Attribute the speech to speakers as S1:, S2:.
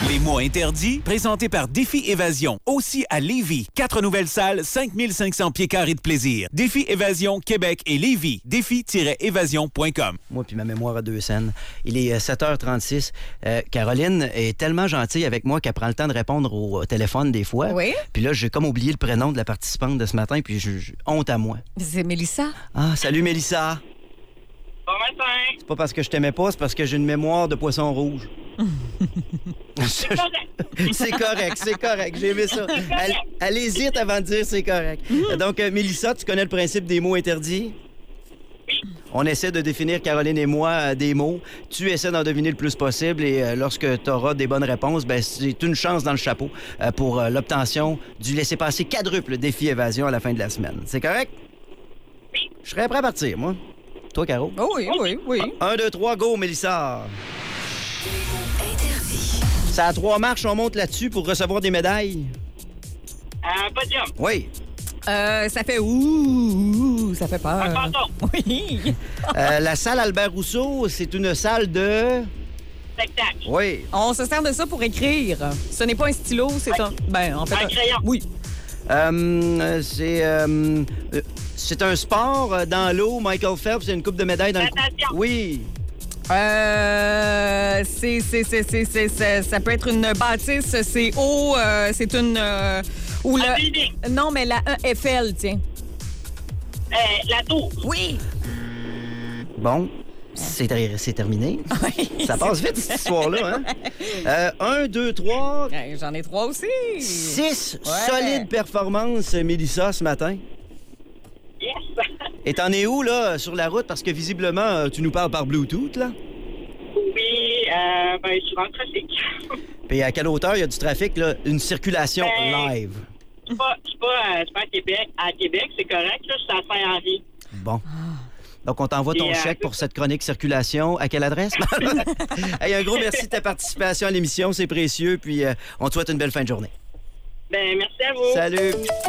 S1: Les mots interdits, présentés par Défi Évasion. Aussi à Lévis. 4 nouvelles salles, 5500 pieds carrés de plaisir. Défi Évasion, Québec et Lévis. Défi-évasion.com.
S2: Moi puis ma mémoire à 2 scènes. Il est 7h36. Caroline est tellement gentille avec moi qu'elle prend le temps de répondre au téléphone des fois.
S3: Oui.
S2: Puis là, j'ai comme oublié le prénom de la participante de ce matin, puis honte à moi.
S3: C'est Mélissa.
S2: Ah, salut Mélissa.
S4: Bon matin.
S2: C'est pas parce que je t'aimais pas, c'est parce que j'ai une mémoire de poisson rouge.
S4: C'est correct.
S2: C'est correct, j'ai aimé ça. Elle hésite avant de dire c'est correct. Donc, Mélissa, tu connais le principe des mots interdits?
S4: Oui.
S2: On essaie de définir, Caroline et moi, des mots. Tu essaies d'en deviner le plus possible et lorsque tu auras des bonnes réponses, ben, c'est une chance dans le chapeau pour l'obtention du laissez-passer quadruple défi évasion à la fin de la semaine. C'est correct?
S4: Oui.
S2: Je serais prêt à partir, moi. Toi, Caro?
S3: Oh oui.
S2: 1, 2, 3, go, Mélissa! Ça a 3 marches, on monte là-dessus pour recevoir des médailles.
S4: Podium.
S2: Oui.
S3: Ça fait ouh, ça fait peur.
S4: Un fantôme.
S3: Oui.
S2: La salle Albert Rousseau, c'est une salle de...
S4: Spectacle.
S2: Oui.
S3: On se sert de ça pour écrire. Ce n'est pas un stylo, c'est un... Ben, en fait...
S4: Un crayon.
S3: Oui.
S2: C'est un sport dans l'eau. Michael Phelps, il y a une coupe de médailles dans le...
S4: Natation.
S2: Oui.
S3: Ça peut être une bâtisse, c'est haut, c'est une... ou
S4: Un
S3: le...
S4: building.
S3: Non, mais la Eiffel, tiens.
S4: La tour.
S3: Oui.
S2: Bon, c'est terminé.
S3: Oui.
S2: Ça passe vite, cette histoire-là. Hein? 1, 2, 3,
S3: J'en ai 3 aussi.
S2: 6
S3: Ouais.
S2: solides performances, Mélissa, ce matin.
S4: Yes.
S2: Et t'en es où, là, sur la route? Parce que visiblement, tu nous parles par Bluetooth, là.
S4: Oui, je suis dans le trafic.
S2: Puis à quelle hauteur il y a du trafic, là? Une circulation live.
S4: C'est pas à Québec. À Québec, c'est correct. Là, je suis à Saint-Henri.
S2: Bon. Donc, on t'envoie ton chèque pour cette chronique circulation. À quelle adresse? Hey, un gros merci de ta participation à l'émission. C'est précieux. Puis, on te souhaite une belle fin de journée.
S4: Merci à vous.
S2: Salut!